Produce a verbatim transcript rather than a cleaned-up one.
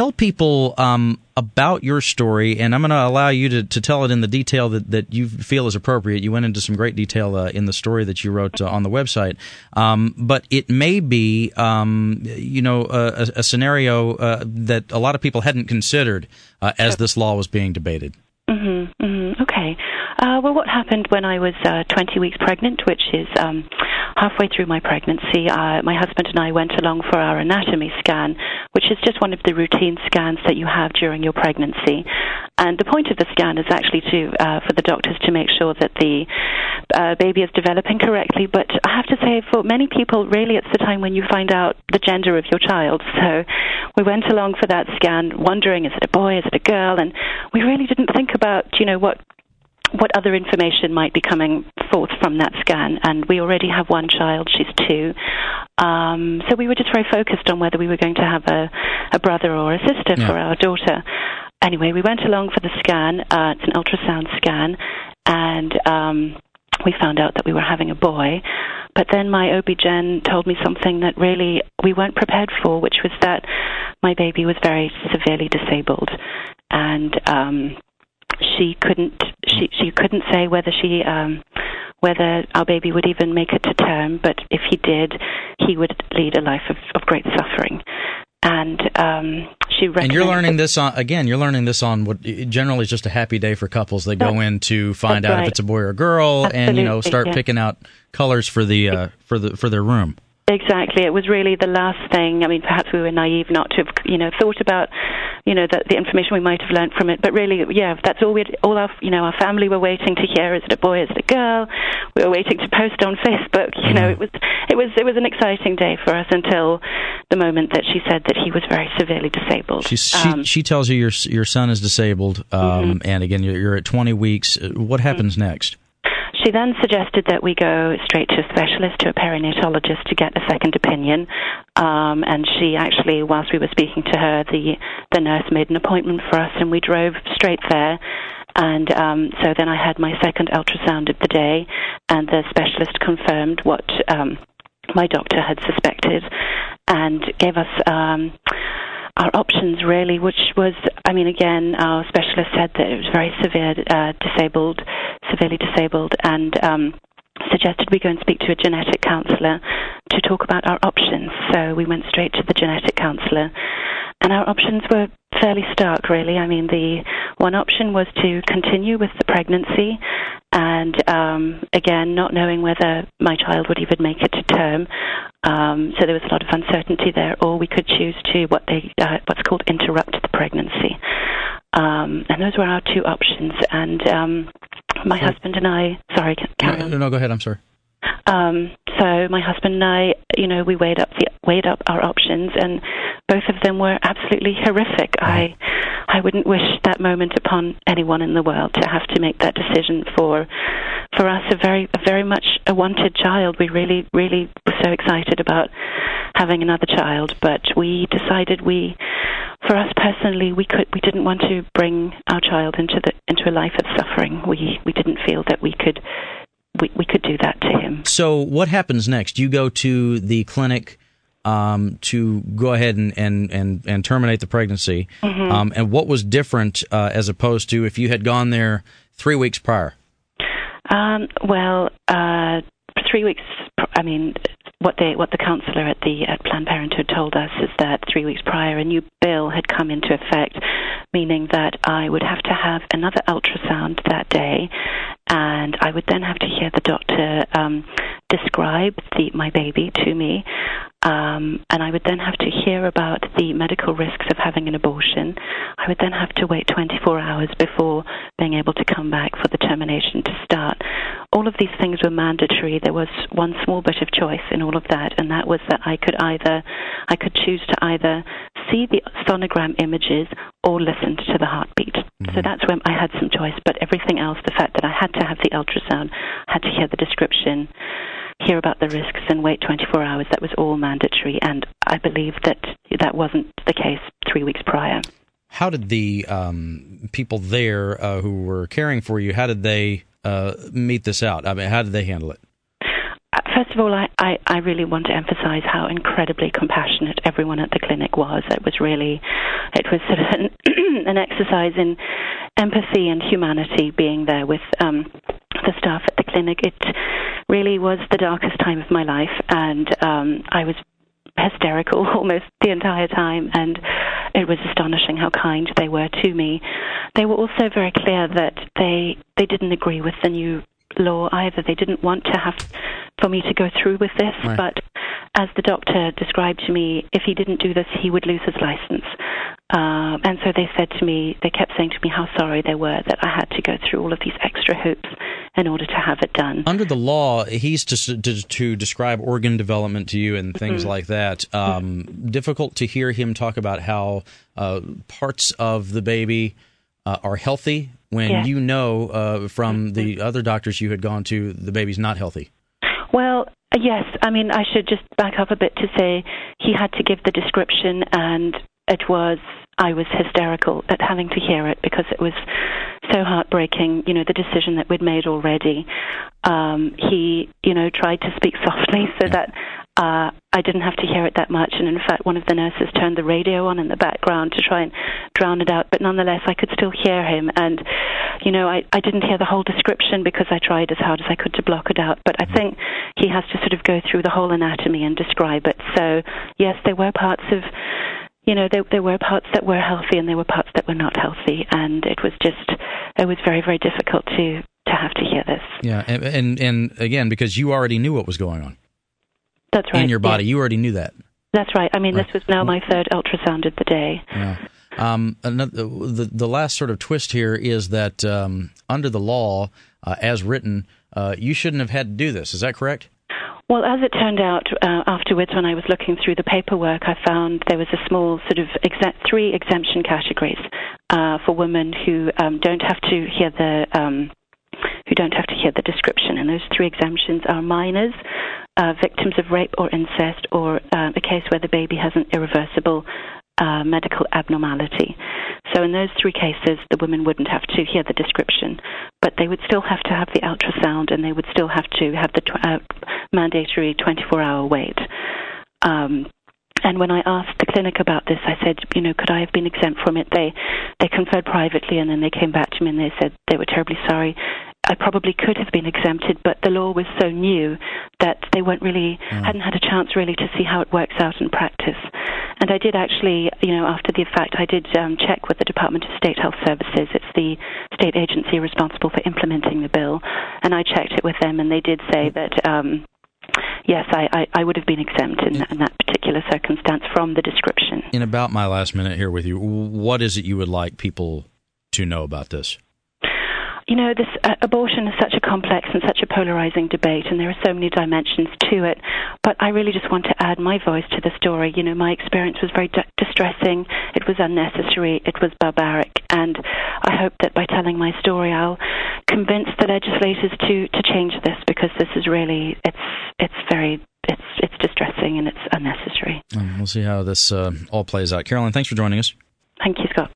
tell people um, about your story, and I'm going to allow you to, to tell it in the detail that, that you feel is appropriate. You went into some great detail uh, in the story that you wrote uh, on the website, um, but it may be, um, you know, a, a scenario uh, that a lot of people hadn't considered uh, as this law was being debated. Mm-hmm, mm-hmm, okay. Uh, well, what happened when I was uh, twenty weeks pregnant, which is um, halfway through my pregnancy, uh, my husband and I went along for our anatomy scan, which is just one of the routine scans that you have during your pregnancy. And the point of the scan is actually to uh, for the doctors to make sure that the uh, baby is developing correctly. But I have to say, for many people, really, it's the time when you find out the gender of your child. So we went along for that scan, wondering, is it a boy, is it a girl? And we really didn't think about, you know, what what other information might be coming forth from that scan. And we already have one child, she's two. Um, so we were just very focused on whether we were going to have a, a brother or a sister yeah. for our daughter. Anyway, we went along for the scan. Uh, it's an ultrasound scan. And um, we found out that we were having a boy. But then my O B G Y N told me something that really we weren't prepared for, which was that my baby was very severely disabled. And um, she couldn't she, she couldn't say whether she um, whether our baby would even make it to term, but if he did, he would lead a life of, of great suffering. And um, she and you're learning this on again. You're learning this on what generally is just a happy day for couples. They go in to find out right. if it's a boy or a girl, Absolutely, and you know start yeah. picking out colors for the uh, for the for their room. Exactly. It was really the last thing. I mean, perhaps we were naive not to have, you know, thought about, you know, the, the information we might have learned from it. But really, yeah, that's all we, all our, you know, our family were waiting to hear. Is it a boy? Is it a girl? We were waiting to post on Facebook. You know, it was, it was, it was an exciting day for us until the moment that she said that he was very severely disabled. She she, um, she tells you your your son is disabled, um, mm-hmm. and again, you're, you're at twenty weeks. What happens mm-hmm. next? She then suggested that we go straight to a specialist, to a perinatologist, to get a second opinion. Um, and she actually, whilst we were speaking to her, the the nurse made an appointment for us, and we drove straight there. And um, so then I had my second ultrasound of the day, and the specialist confirmed what um, my doctor had suspected, and gave us Um, our options, really, which was, I mean, again, our specialist said that it was very severe, uh, disabled, severely disabled, and um, suggested we go and speak to a genetic counselor to talk about our options. So we went straight to the genetic counselor, and our options were fairly stark, really. I mean, the one option was to continue with the pregnancy, and um, again, not knowing whether my child would even make it to term. Um, so there was a lot of uncertainty there. Or we could choose to what they uh, what's called interrupt the pregnancy. Um, and those were our two options. And um, my so, husband and I, sorry, carry on. No, no, go ahead. I'm sorry. Um, so my husband and I, you know, we weighed up the, weighed up our options, and both of them were absolutely horrific. I, I wouldn't wish that moment upon anyone in the world, to have to make that decision for, for us, a very, a very much a wanted child. We really, really were so excited about having another child, but we decided we, for us personally, we could, we didn't want to bring our child into the into a life of suffering. We, we didn't feel that we could. We, we could do that to him. So what happens next? You go to the clinic um, to go ahead and, and, and, and terminate the pregnancy. Mm-hmm. Um, and what was different uh, as opposed to if you had gone there three weeks prior? Um, well, uh, three weeks, I mean, what they what the counselor at the at Planned Parenthood told us is that three weeks prior a new bill had come into effect, meaning that I would have to have another ultrasound that day, and I would then have to hear the doctor um, describe the, my baby to me, um, and I would then have to hear about the medical risks of having an abortion. I would then have to wait twenty-four hours before being able to come back for the termination to start. All of these things were mandatory. There was one small bit of choice in all of that, and that was that I could either, I could choose to either see the sonogram images or listen to the heartbeat. Mm-hmm. So that's when I had some choice, but everything else, the fact that I had to have the ultrasound, had to hear the description, hear about the risks, and wait twenty-four hours, that was all mandatory, and I believe that that wasn't the case three weeks prior. How did the um, people there uh, who were caring for you, how did they uh, meet this out? I mean, how did they handle it? first of all, I, I, I really want to emphasize how incredibly compassionate everyone at the clinic was. It was really, it was sort of an, an exercise in empathy and humanity being there with um, the staff at the clinic. It really was the darkest time of my life, and um, I was hysterical almost the entire time, and it was astonishing how kind they were to me. They were also very clear that they they didn't agree with the new law either. They didn't want to have for me to go through with this, right. But as the doctor described to me, if he didn't do this, he would lose his license. Uh, and so they said to me, they kept saying to me how sorry they were that I had to go through all of these extra hoops in order to have it done. Under the law, he's to, to, to describe organ development to you and things mm-hmm. like that. Um, mm-hmm. Difficult to hear him talk about how uh, parts of the baby uh, are healthy when yeah. you know uh, from the other doctors you had gone to, the baby's not healthy. Well, yes. I mean, I should just back up a bit to say he had to give the description, and it was, I was hysterical at having to hear it because it was so heartbreaking, you know, the decision that we'd made already. Um, he, you know, tried to speak softly so yeah. that uh, I didn't have to hear it that much. And in fact, one of the nurses turned the radio on in the background to try and drown it out. But nonetheless, I could still hear him. And, you know, I, I didn't hear the whole description because I tried as hard as I could to block it out. But I think he has to sort of go through the whole anatomy and describe it. So, yes, there were parts of... You know, there, there were parts that were healthy and there were parts that were not healthy, and it was just, it was very, very difficult to, to have to hear this. Yeah, and, and and again, because you already knew what was going on. That's right. In your body, yeah. you already knew that. That's right. I mean, right. This was now my third ultrasound of the day. Yeah. Um, another, the, the last sort of twist here is that um, under the law, uh, as written, uh, you shouldn't have had to do this. Is that correct? Well, as it turned out, uh, afterwards when I was looking through the paperwork, I found there was a small sort of exe- three exemption categories uh, for women who um, don't have to hear the um, who don't have to hear the description. And those three exemptions are minors, uh, victims of rape or incest, or uh, a case where the baby has an irreversible uh, medical abnormality. So in those three cases, the women wouldn't have to hear the description, but they would still have to have the ultrasound, and they would still have to have the tw- uh, mandatory twenty-four hour wait. Um, and when I asked the clinic about this, I said, you know, could I have been exempt from it? They they conferred privately, and then they came back to me and they said they were terribly sorry. I probably could have been exempted, but the law was so new that they weren't really mm. hadn't had a chance really to see how it works out in practice. And I did actually, you know, after the fact, I did um, check with the Department of State Health Services. It's the state agency responsible for implementing the bill, and I checked it with them, and they did say that. Um, Yes, I, I, I would have been exempt in, in that particular circumstance from the description. In about my last minute here with you, what is it you would like people to know about this? You know, this uh, abortion is such a complex and such a polarizing debate, and there are so many dimensions to it. But I really just want to add my voice to the story. You know, my experience was very d- distressing. It was unnecessary. It was barbaric. And I hope that by telling my story, I'll convince the legislators to, to change this, because this is really, it's it's very, it's it's distressing and it's unnecessary. Um, we'll see how this uh, all plays out. Carolyn, thanks for joining us. Thank you, Scott.